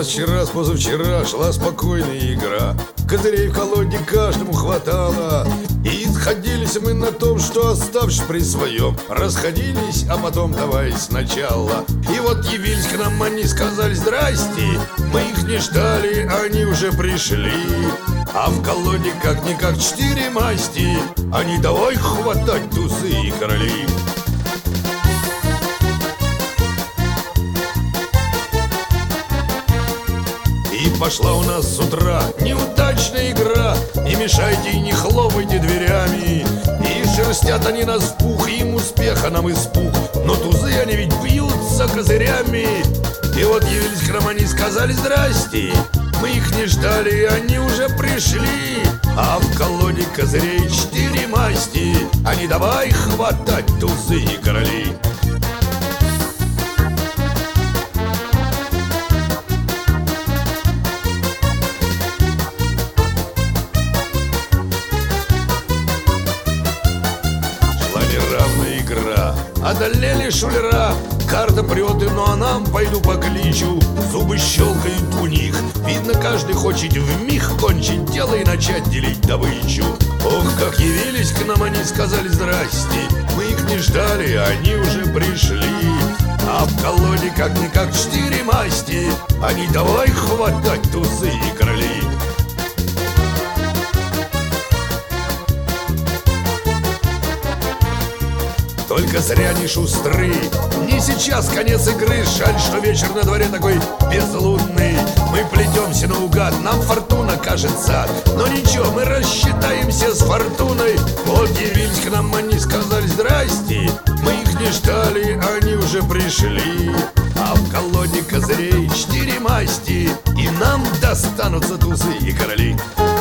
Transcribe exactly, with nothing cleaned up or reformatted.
вчера, с позавчера шла спокойная игра. Козырей в колоде каждому хватало. И сходились мы на том, что, оставшись при своем, расходились, а потом давай сначала. И вот явились к нам они, сказали здрасте. Мы их не ждали, они уже пришли. А в колоде как-никак четыре масти. Они давай хватать тузы и короли. И пошла у нас с утра неудачная игра. Не мешайте и не хлопайте дверями. И шерстят они нас в пух, и им успеха нам испуг. Но тузы они ведь бьются козырями. И вот явились к нам они, сказали здрасте. Мы их не ждали, и они уже пришли. А в колоде козырей четыре масти. Они давай хватать тузы и короли. Одолели шулера, карта прет, но нам пойду покличу. Зубы щелкают у них, видно, каждый хочет вмиг кончить дело и начать делить добычу. Ох, как явились к нам они, сказали здрасте. Мы их не ждали, они уже пришли. А в колоде как-никак четыре масти. Они давай хватать тузы и короли. Только зря не шустры, не сейчас конец игры. Жаль, что вечер на дворе такой безлунный. Мы плетемся наугад, нам фортуна кажется. Но ничего, мы рассчитаемся с фортуной. Вот явились к нам они, сказали здрасте. Мы их не ждали, они уже пришли. А в колоде козырей четыре масти. И нам достанутся тузы и короли.